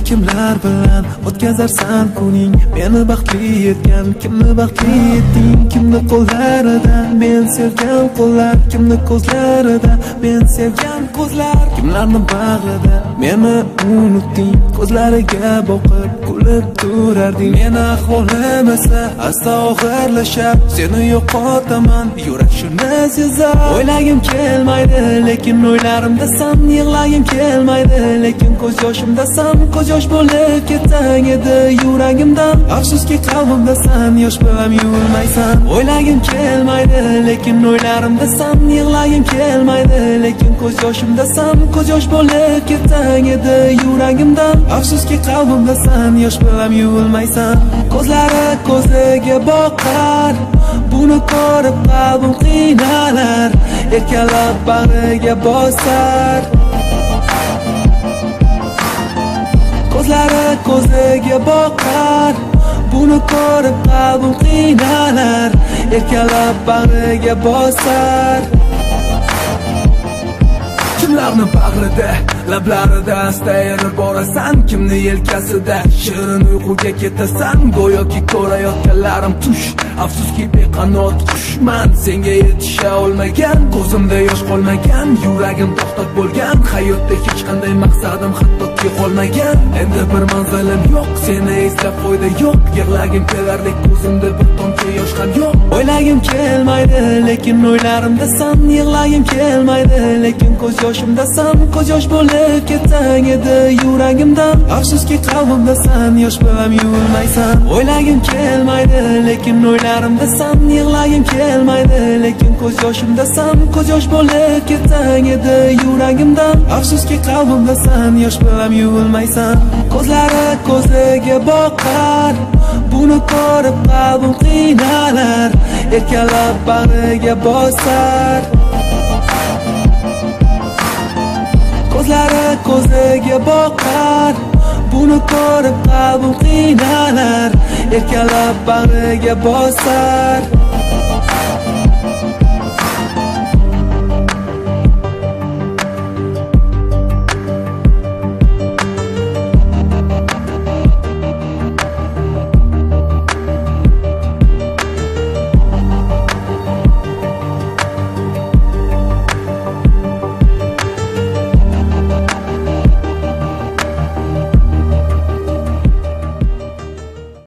kimlar bilan o'tkazarsan kuning? Meni baxtli etgan, kimni baxtli etding? Kimni qo'llarida men sevgan qo'llar, kimni ko'zlarida men sevgan ko'zlar, kimlarni bag'rida meni unutding? Ko'zlariga boqib kulib turarding. Meni ahvolim esa asta og'irlashab, seni yo'qotaman, yurak shuni sezar. O'ylagim kelmaydi, lekin o'ylarimdasan. Yig'lagim kelmaydi, lekin ko'z yoshimdasan. Ko'z yosh bo'lib ketsang edi yuragimdan, afsuski qalbimdasan, yosh bilan yuvilmaysan. O'ylagim kelmaydi, lekin o'ylarimdasan. Yig'lagim kelmaydi, lekin ko'z yoshimdasan. Ko'z yosh bo'lib ketsang edi yuragimdan, afsuski qalbimdasan, yosh bilan yuvilmaysan. Ko'zlari ko'ziga boqar, buni ko'rib qalbim qiynalar, erkalab bag'riga bosar. Ko'zlari ko'ziga boqar, buni ko'rib qalbim qiynalar, erkalab bag'riga bosar. Kimlarni bag'rida, lablarida asta erib borasan, kimni yelkasida shirin uyquga ketasan. Go'yoki ko'rayotganlarim tush, afsuski beqanot qushman. Senga yetisha olmagan, ko'zimda yosh qolmagan, yuragim to'xtab bo'lgan. Hayotda hech qanday maqsadim hattoki qolmagan. Endi bir manzilim yo'q, seni eslab foyda yo'q. Yig'lagim kelardek ko'zimda bir tomchi yosh ham yo'q. O'ylagim kelmaydi, lekin o'ylarimdasan. Yig'lagim kelmaydi, lekin ko'z yoshimdasan. Ko'z yosh bo'lib ketsang edi yuragimdan, afsuski qalbimdasan, yosh bilan yuvilmaysan. O'ylagim kelmaydi, lekin o'ylarimdasan. Yig'lagim kelmaydi, lekin ko'z yoshimdasan. Ko'z yosh bo'lib ketsang edi yuragimdan, afsuski qalbimdasan, yosh bilan yuvilmaysan. Ko'zlari ko'ziga boqar, buni ko'rib qalbim qiynalar, erkalab bag'riga bosar. Ko'zlari ko'ziga boqar, buni ko'rib qalbim qiynalar, erkalab bag'riga bosar.